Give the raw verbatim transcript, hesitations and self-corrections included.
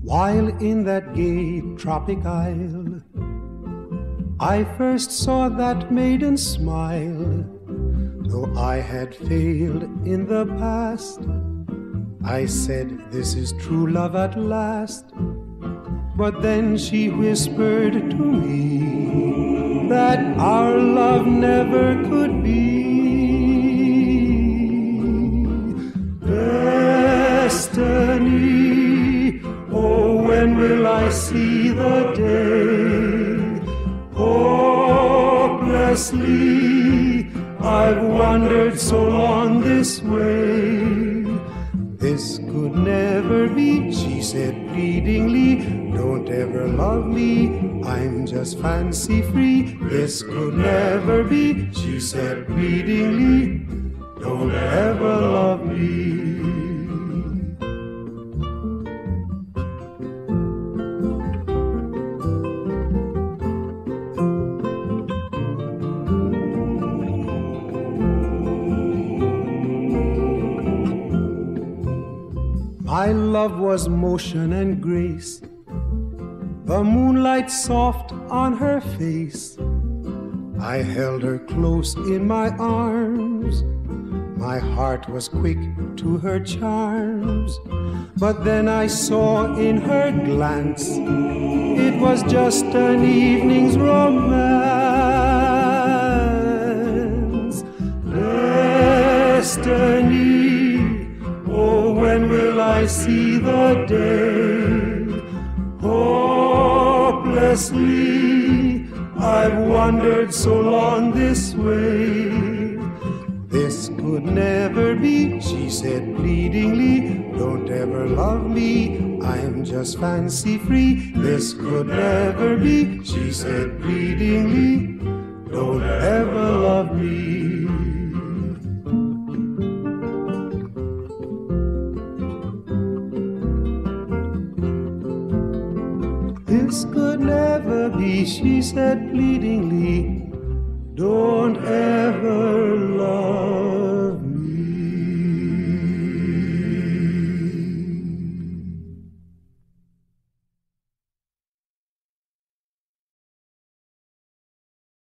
While in that gay tropic isle, I first saw that maiden smile. Though I had failed in the past, I said, this is true love at last. But then she whispered to me that our love never could be. Destiny, oh, when will I see the day? Hopelessly, I've wandered so long this way. This could never be, she said pleadingly. Don't ever love me, I'm just fancy free. This could never be, she said pleadingly. Don't ever love me. My love was motion and grace, the moonlight soft on her face. I held her close in my arms, my heart was quick to her charms. But then I saw in her glance, it was just an evening's romance. Destiny, oh, when will I see the day? Hopelessly, I've wandered so long this way. This could never be, she said pleadingly. Don't ever love me, I'm just fancy free. This could never be, she said pleadingly. Don't ever love me. This could never be, she said pleadingly. Don't ever